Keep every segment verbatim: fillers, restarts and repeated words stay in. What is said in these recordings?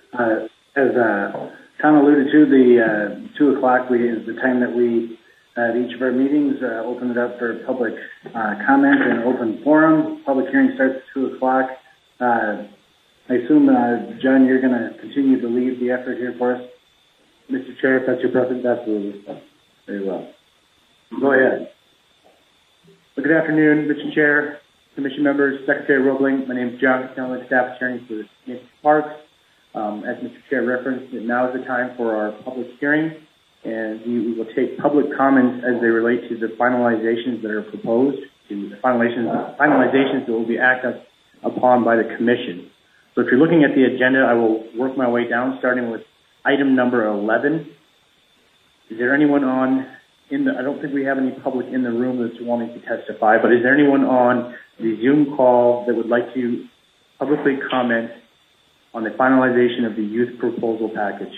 Uh, as uh, Tom alluded to, the uh, two o'clock we, is the time that we, uh, at each of our meetings, uh, open it up for public uh, comment and open forum. Public hearing starts at two o'clock. Uh, I assume, uh, John, you're going to continue to lead the effort here for us? Mister Chair, if that's your preference, absolutely. Very well. Go ahead. Well, good afternoon, Mister Chair, Commission members, Secretary Roebling. My name is John Costello, staff attorney for the Parks. Um, as Mister Chair referenced, now is the time for our public hearing, and we will take public comments as they relate to the finalizations that are proposed, to the finalizations, finalizations that will be acted upon by the Commission. So if you're looking at the agenda, I will work my way down, starting with item number eleven. Is there anyone on in the, I don't think we have any public in the room that's wanting to testify, but is there anyone on the Zoom call that would like to publicly comment on the finalization of the youth proposal package?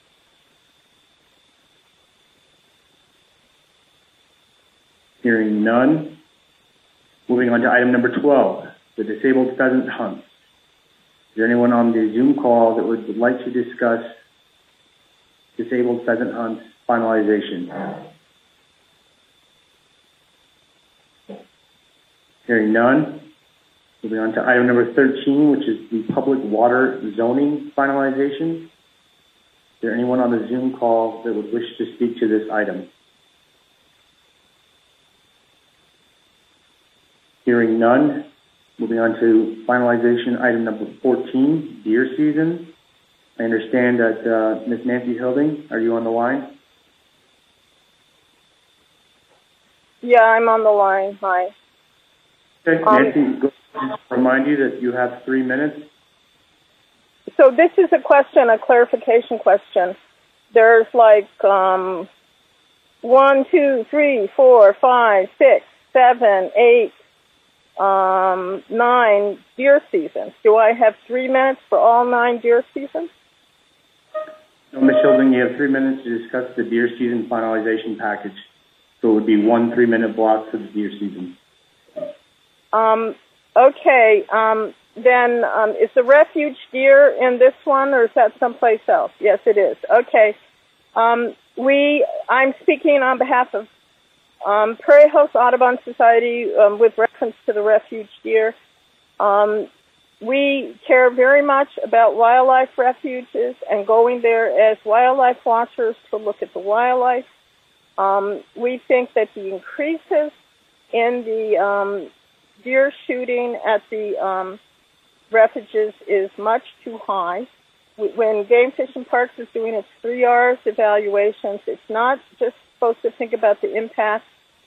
Hearing none. Moving on to item number twelve, the disabled pheasant hunt. Is there anyone on the Zoom call that would, would like to discuss disabled pheasant hunt finalization? Hearing none. Moving on to item number thirteen, which is the public water zoning finalization. Is there anyone on the Zoom call that would wish to speak to this item? Hearing none. Moving on to finalization item number fourteen, deer season. I understand that uh, Miz Nancy Hilding, are you on the line? Yeah, I'm on the line. Hi. Okay, Um, Nancy, go just remind you that you have three minutes. So this is a question, a clarification question. There's like um, one, two, three, four, five, six, seven, eight, um, nine deer seasons. Do I have three minutes for all nine deer seasons? No, Miz Hilding, you have three minutes to discuss the deer season finalization package. So it would be one three-minute block for the deer season. Um, okay. Um, then um, is the refuge deer in this one, or is that someplace else? Yes, it is. Okay. Um, we. I'm speaking on behalf of um, Prairie Host Audubon Society um, with reference to the refuge deer. Um, we care very much about wildlife refuges and going there as wildlife watchers to look at the wildlife. Um, we think that the increases in the um, deer shooting at the um, refuges is much too high. When Game Fish and Parks is doing its three R's evaluations, it's not just supposed to think about the impact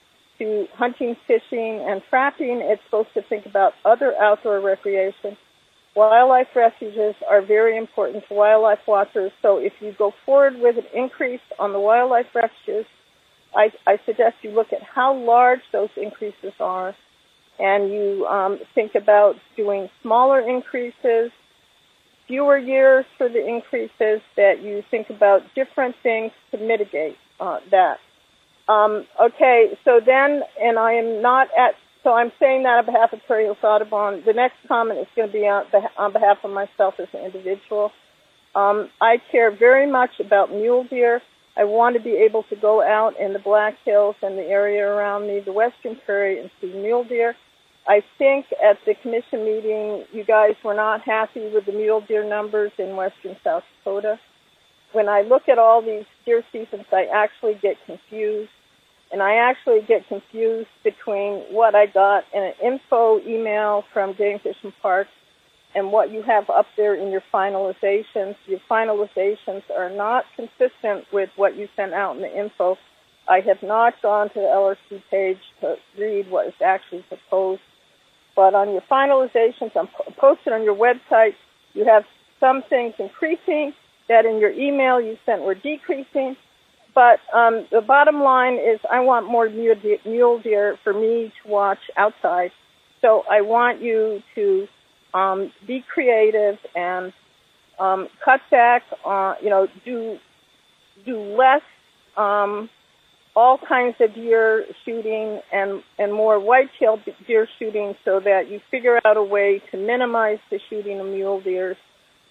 to hunting, fishing, and trapping. It's supposed to think about other outdoor recreation. Wildlife refuges are very important to wildlife watchers, so if you go forward with an increase on the wildlife refuges, I, I suggest you look at how large those increases are, and you um, think about doing smaller increases, fewer years for the increases, that you think about different things to mitigate uh, that. Um, okay, so then, and I am not at, so I'm saying that on behalf of Prairie Host Audubon. The next comment is going to be on, on behalf of myself as an individual. Um, I care very much about mule deer. I want to be able to go out in the Black Hills and the area around me, the Western Prairie, and see mule deer. I think at the commission meeting, you guys were not happy with the mule deer numbers in western South Dakota. When I look at all these deer seasons, I actually get confused. And I actually get confused between what I got in an info email from Game Fish and Parks and what you have up there in your finalizations. Your finalizations are not consistent with what you sent out in the info. I have not gone to the L R C page to read what is actually proposed. But on your finalizations, I'm posted on your website, you have some things increasing that in your email you sent were decreasing. But um, the bottom line is I want more mule deer, mule deer for me to watch outside. So I want you to um, be creative and um, cut back, uh, you know, do do less um, all kinds of deer shooting and, and more white-tailed deer shooting so that you figure out a way to minimize the shooting of mule deer.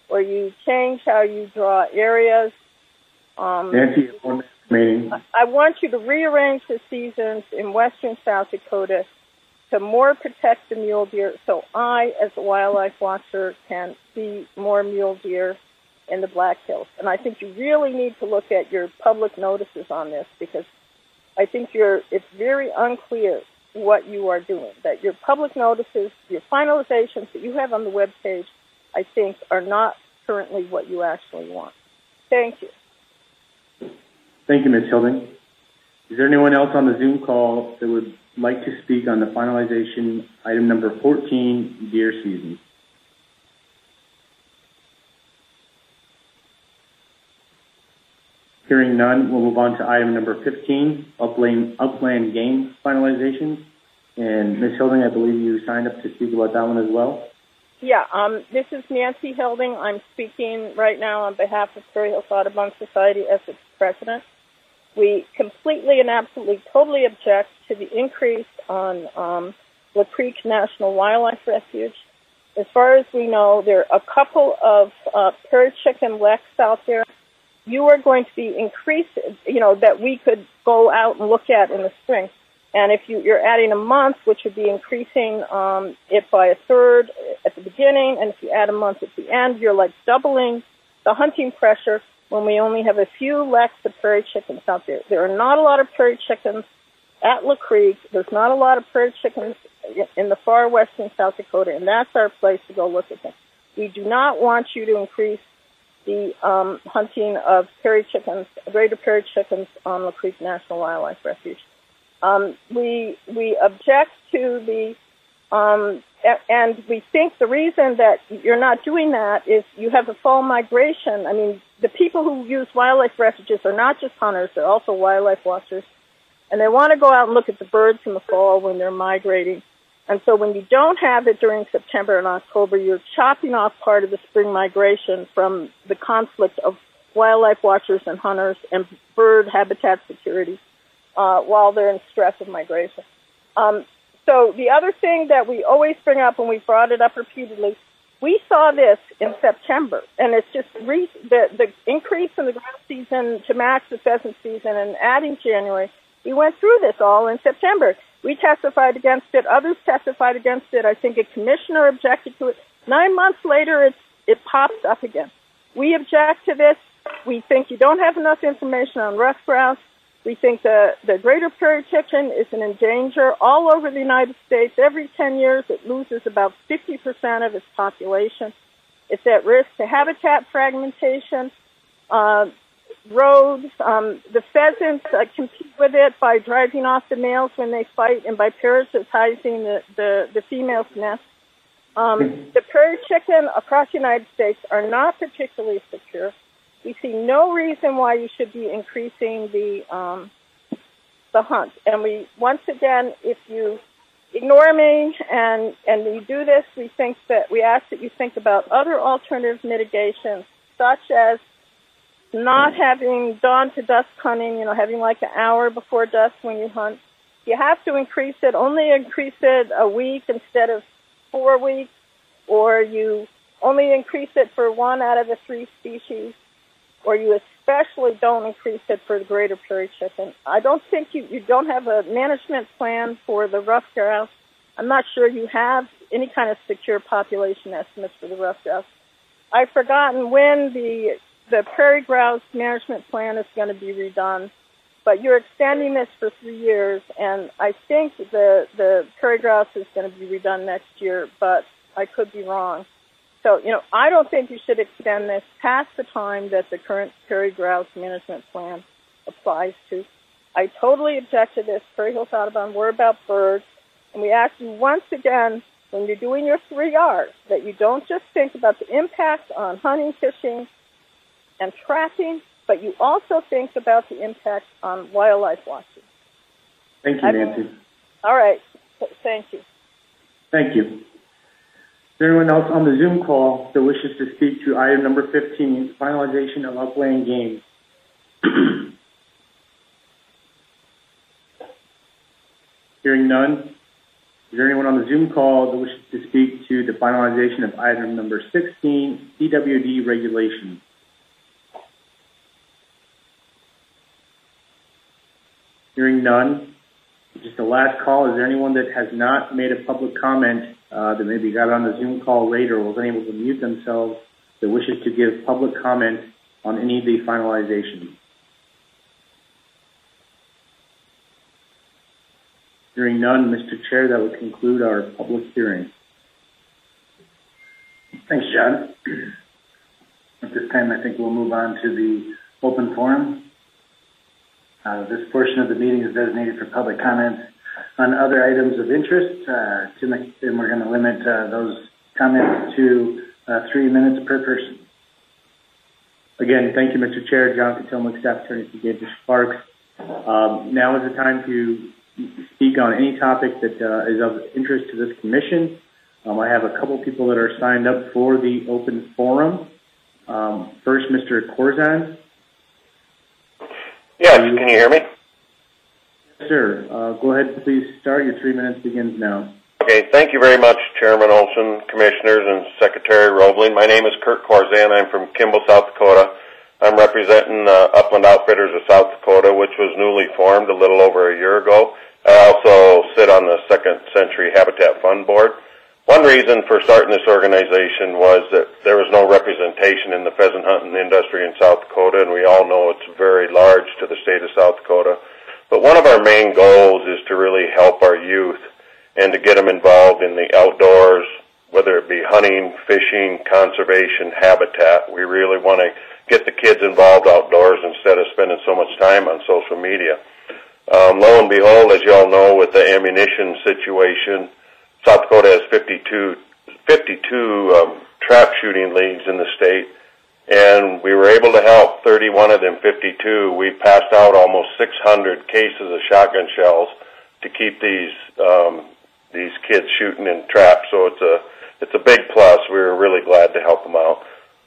or you change how you draw areas. Um, Nancy, one minute remaining. I want you to rearrange the seasons in western South Dakota to more protect the mule deer, so I, as a wildlife watcher, can see more mule deer in the Black Hills. And I think you really need to look at your public notices on this, because I think you're, it's very unclear what you are doing, that your public notices, your finalizations that you have on the webpage, I think, are not currently what you actually want. Thank you. Thank you, Miz Hilding. Is there anyone else on the Zoom call that would like to speak on the finalization item number fourteen, deer season? Hearing none, we'll move on to item number fifteen, upland, upland game finalization. And Miz Hilding, I believe you signed up to speak about that one as well. Yeah, um, this is Nancy Hilding. I'm speaking right now on behalf of Prairie Hills Audubon Society as its president. We completely and absolutely, totally object to the increase on um, La Creek National Wildlife Refuge. As far as we know, there are a couple of uh, prairie chicken leks out there. You are going to be increased, you know, that we could go out and look at in the spring. And if you, you're adding a month, which would be increasing um, it by a third at the beginning, and if you add a month at the end, you're like doubling the hunting pressure when we only have a few leks of prairie chickens out there. There are not a lot of prairie chickens at La Creek. There's not a lot of prairie chickens in the far western South Dakota, and that's our place to go look at them. We do not want you to increase the um, hunting of prairie chickens, greater prairie chickens on La Creek National Wildlife Refuge. Um, we we object to the, um, and we think the reason that you're not doing that is you have a fall migration. I mean, the people who use wildlife refuges are not just hunters, they're also wildlife watchers. And they want to go out and look at the birds in the fall when they're migrating. And so when you don't have it during September and October, you're chopping off part of the spring migration from the conflict of wildlife watchers and hunters and bird habitat security uh, while they're in stress of migration. Um, so the other thing that we always bring up, and we brought it up repeatedly, we saw this in September, and it's just re- the, the increase in the grouse season to match the pheasant season and adding January. We went through this all in September. We testified against it. Others testified against it. I think a commissioner objected to it. Nine months later, it's, it pops up again. We object to this. We think you don't have enough information on ruffed grouse. We think the, the greater prairie chicken is in danger all over the United States. Every ten years, it loses about fifty percent of its population. It's at risk to habitat fragmentation, uh, roads. Um, the pheasants uh, compete with it by driving off the males when they fight and by parasitizing the, the, the female's nest. Um, the prairie chicken across the United States are not particularly secure. We see no reason why you should be increasing the um, the hunt. And we, once again, if you ignore me and, and you do this, we think that we ask that you think about other alternative mitigations, such as not having dawn to dusk hunting, you know, having like an hour before dusk when you hunt. You have to increase it, only increase it a week instead of four weeks, or you only increase it for one out of the three species, or you especially don't increase it for the greater prairie chicken. I don't think you, you don't have a management plan for the ruffed grouse. I'm not sure you have any kind of secure population estimates for the ruffed grouse. I've forgotten when the the prairie grouse management plan is going to be redone, but you're extending this for three years, and I think the, the prairie grouse is going to be redone next year, but I could be wrong. So, you know, I don't think you should extend this past the time that the current prairie grouse management plan applies to. I totally object to this. Prairie Hills Audubon, we're about birds, and we ask you once again, when you're doing your three R's, that you don't just think about the impact on hunting, fishing, and trapping, but you also think about the impact on wildlife watching. Thank you, Nancy. All right. Thank you. Thank you. Is there anyone else on the Zoom call that wishes to speak to item number fifteen, finalization of upland games? Hearing none, Is there anyone on the Zoom call that wishes to speak to the finalization of item number sixteen, C W D regulations? Hearing none. Just a last call. Is there anyone that has not made a public comment uh, that maybe got on the Zoom call later or was unable to mute themselves that wishes to give public comment on any of the finalizations? Hearing none, Mister Chair, that would conclude our public hearing. Thanks, John. At this time, I think we'll move on to the open forum. Uh, this portion of the meeting is designated for public comments on other items of interest, uh, to, and we're going to limit uh, those comments to uh, three minutes per person. Again, thank you, Mister Chair. John Potomac, Staff Attorney for Game Fish Parks. Um, now is the time to speak on any topic that uh, is of interest to this commission. Um, I have a couple people that are signed up for the open forum. Um, first, Mister Corzine. Yes, can you hear me? Yes, sir. Uh, go ahead, please start. Your three minutes begins now. Okay, thank you very much, Chairman Olson, Commissioners, and Secretary Roebling. My name is Kurt Corzine. I'm from Kimball, South Dakota. I'm representing uh, Upland Outfitters of South Dakota, which was newly formed a little over a year ago. I also sit on the Second Century Habitat Fund Board. One reason for starting this organization was that there was no representation in the pheasant hunting industry in South Dakota, and we all know it's very large to the state of South Dakota. But one of our main goals is to really help our youth and to get them involved in the outdoors, whether it be hunting, fishing, conservation, habitat. We really want to get the kids involved outdoors instead of spending so much time on social media. Um, lo and behold, as you all know, with the ammunition situation, South Dakota has fifty-two, fifty-two um, trap shooting leagues in the state, and we were able to help thirty-one of them fifty-two. We passed out almost six hundred cases of shotgun shells to keep these um, these kids shooting in traps. So it's a it's a big plus. We were really glad to help them out.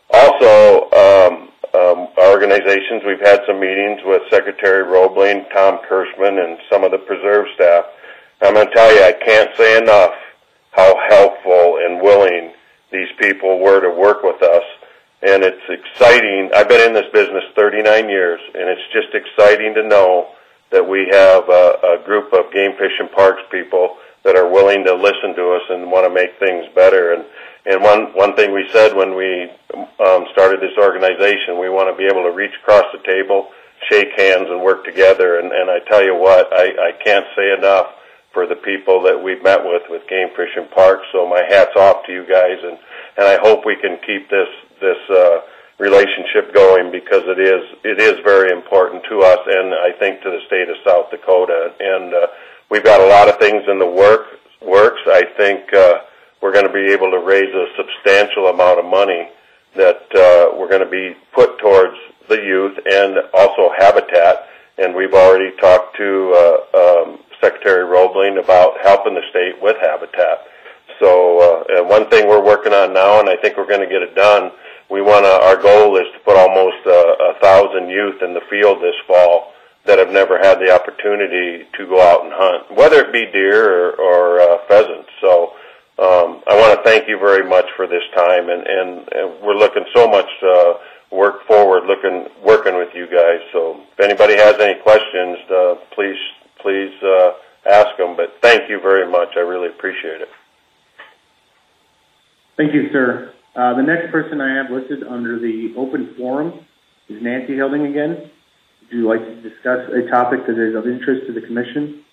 Also, um, um, our organizations, we've had some meetings with Secretary Roebling, Tom Kirschman, and some of the preserve staff. I'm going to tell you, I can't say enough how helpful and willing these people were to work with us. And it's exciting. I've been in this business thirty-nine years, and it's just exciting to know that we have a, a group of Game Fish and Parks people that are willing to listen to us and want to make things better. And and one one thing we said when we um, started this organization, we want to be able to reach across the table, shake hands, and work together. And, and I tell you what, I, I can't say enough for the people that we've met with with Game Fish and Parks. So my hat's off to you guys, and, and I hope we can keep this this uh, relationship going, because it is it is very important to us, and I think to the state of South Dakota. And uh, we've got a lot of things in the work works. I think uh, we're going to be able to raise a substantial amount of money that uh, we're going to be put towards the youth and also habitat. And we've already talked to uh, um, Secretary Roebling about helping the state with habitat. So uh, and one thing we're working on now, and I think we're going to get it done, we want to, our goal is to put almost a, a thousand youth in the field this fall that have never had the opportunity to go out and hunt, whether it be deer or, or uh, pheasants. So um, I want to thank you very much for this time, and, and, and we're looking so much uh, work forward, looking working with you guys. So if anybody has any questions, uh, please please uh, ask them. But thank you very much. I really appreciate it. Thank you, sir. Uh, the next person I have listed under the open forum is Nancy Hilding again. Would you like to discuss a topic that is of interest to the commission?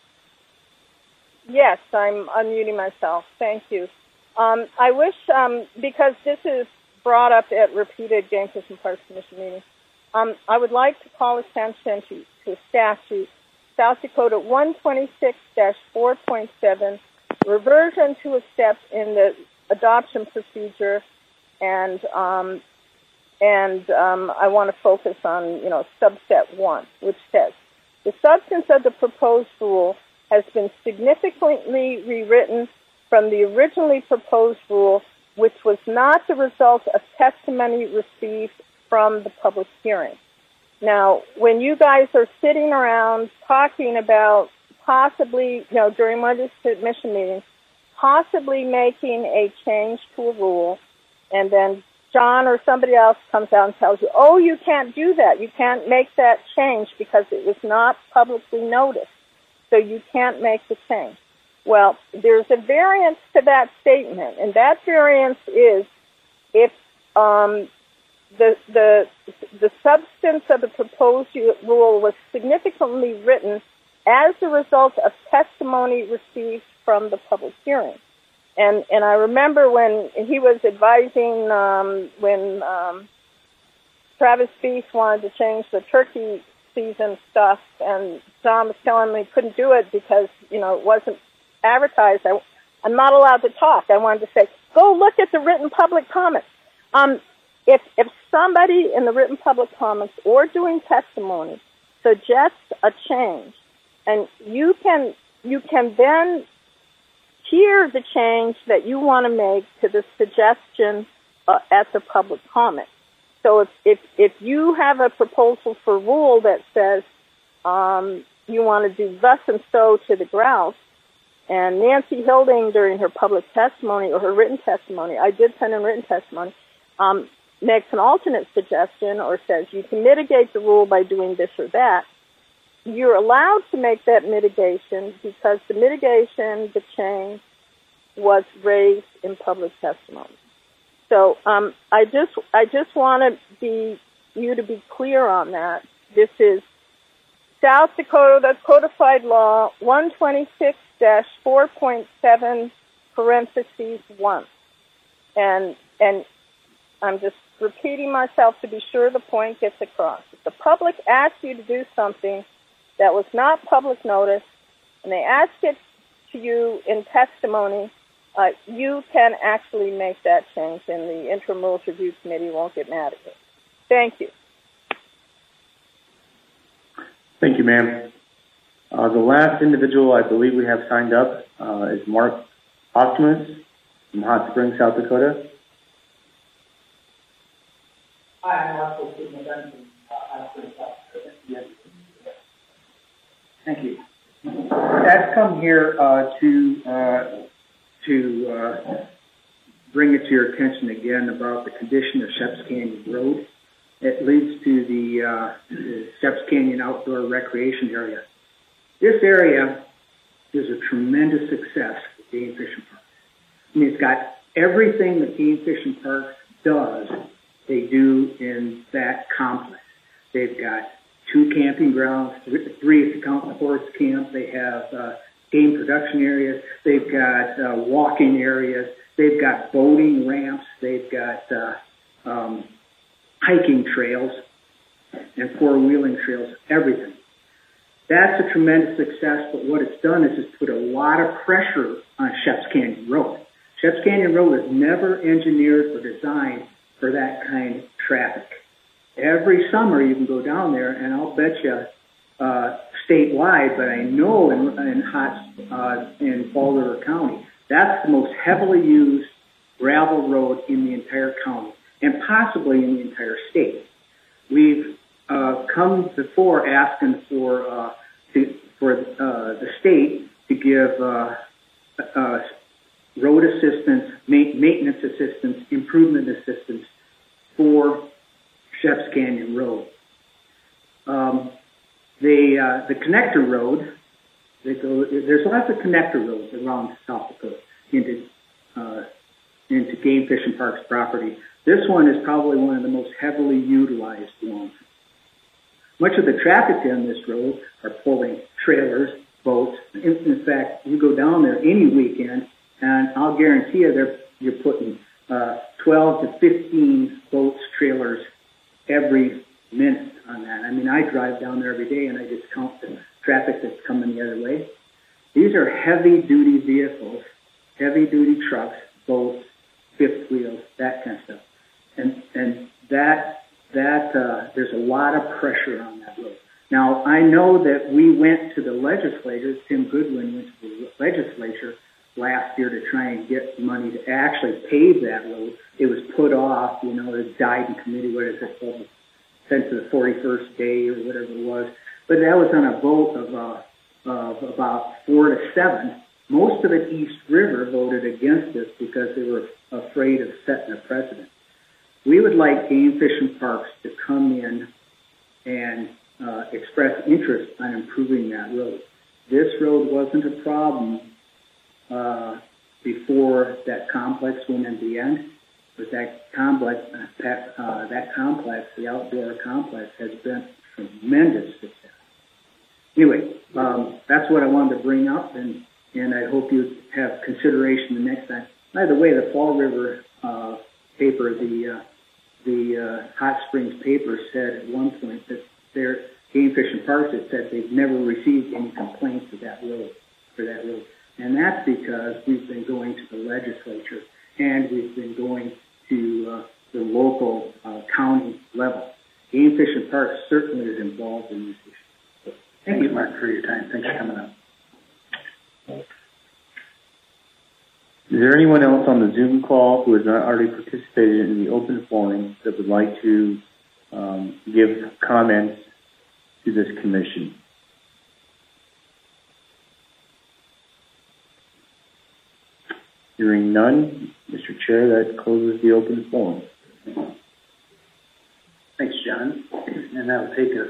Yes, I'm unmuting myself. Thank you. Um, I wish, um, because this is brought up at repeated Game Fish and Parks Commission meetings, um, I would like to call attention to, to statute South Dakota one twenty-six dash four point seven, reversion to a step in the adoption procedure, and um, and um, I want to focus on, you know, subset one, which says, the substance of the proposed rule has been significantly rewritten from the originally proposed rule, which was not the result of testimony received from the public hearing. Now, when you guys are sitting around talking about possibly, you know, during one of these commission meetings, possibly making a change to a rule, and then John or somebody else comes out and tells you, oh, you can't do that. You can't make that change because it was not publicly noticed. So you can't make the change. Well, there's a variance to that statement, and that variance is if um, the the the substance of the proposed rule was significantly written as a result of testimony received from the public hearing. And and I remember when he was advising um, when um, Travis Feast wanted to change the turkey season stuff, and John was telling me he couldn't do it because, you know, it wasn't advertised. I, I'm not allowed to talk. I wanted to say, go look at the written public comments. Um, if if somebody in the written public comments or doing testimony suggests a change, and you can you can then hear the change that you want to make to the suggestion uh, at the public comment. So if, if if you have a proposal for rule that says um, you want to do thus and so to the grouse, and Nancy Hilding during her public testimony or her written testimony, I did send in written testimony, um, makes an alternate suggestion or says you can mitigate the rule by doing this or that, you're allowed to make that mitigation because the mitigation, the change, was raised in public testimony. So um, I just I just want to be you to be clear on that. This is South Dakota, the codified law one twenty-six dash four point seven parentheses one, and and I'm just repeating myself to be sure the point gets across. If the public asks you to do something that was not public notice, and they ask it to you in testimony, uh, you can actually make that change, and the Interim Rules Review Committee won't get mad at you. Thank you. Thank you, ma'am. Uh, the last individual I believe we have signed up uh, is Mark Optimus from Hot Springs, South Dakota. Hi, I'm Mark Optimus from Hot Springs, South Dakota. Thank you. I've come here uh, to uh, to uh, bring it to your attention again about the condition of Sheps Canyon Road. It leads to the, uh, the Sheps Canyon Outdoor Recreation Area. This area is a tremendous success for Game Fishing Park. I mean, it's got everything that Game Fishing Park does, they do in that complex. They've got two camping grounds, three if you count the horse camp. They have uh, game production areas. They've got uh, walking areas. They've got boating ramps. They've got uh, um, hiking trails and four-wheeling trails, everything. That's a tremendous success, but what it's done is it's put a lot of pressure on Sheps Canyon Road. Sheps Canyon Road was never engineered or designed for that kind of traffic. Every summer you can go down there, and I'll bet you uh, statewide, but I know in, in Hot uh, in Fall River County, that's the most heavily used gravel road in the entire county, and possibly in the entire state. We've uh, come before asking for uh, to, for uh, the state to give uh, uh, road assistance, ma- maintenance assistance, improvement assistance for Sheps Canyon Road. Um, the uh, the connector road, they go, there's lots of connector roads around South Dakota into uh, into Game Fishing Park's property. This one is probably one of the most heavily utilized ones. Much of the traffic down this road are pulling trailers, boats. In, in fact, you go down there any weekend, and I'll guarantee you they're, you're putting uh, twelve to fifteen boats, trailers every minute on that. I mean, I drive down there every day, and I just count the traffic that's coming the other way. These are heavy-duty vehicles, heavy-duty trucks, boats, fifth wheels, that kind of stuff. And and that that uh, there's a lot of pressure on that road. Now, I know that we went to the legislature, Tim Goodwin went to the legislature last year to try and get money to actually pave that road. It was put off, you know, it died in committee, what is it called, sent to the forty-first day or whatever it was. But that was on a vote of uh, of about four to seven. Most of it, East River voted against this because they were afraid of setting a precedent. We would like Game Fish and Parks to come in and uh, express interest on improving that road. This road wasn't a problem uh, before that complex went in the end, but that complex, uh, that complex, the outdoor complex, has been tremendous success. Anyway, um, that's what I wanted to bring up, and, and I hope you have consideration the next time. By the way, the Fall River uh, paper, the uh, the uh, Hot Springs paper, said at one point that their Game Fish and Parks had said they've never received any complaints for that road, for that road. And that's because we've been going to the legislature and we've been going to uh, the local uh, county level. Game Fish and Parks certainly is involved in this issue. So, Thank you, Mark, for your time. Thanks for coming up. Is there anyone else on the Zoom call who has not already participated in the open forum that would like to um, give comments to this commission? Hearing none, Mister Chair, that closes the open forum. Thanks, John. And that will take us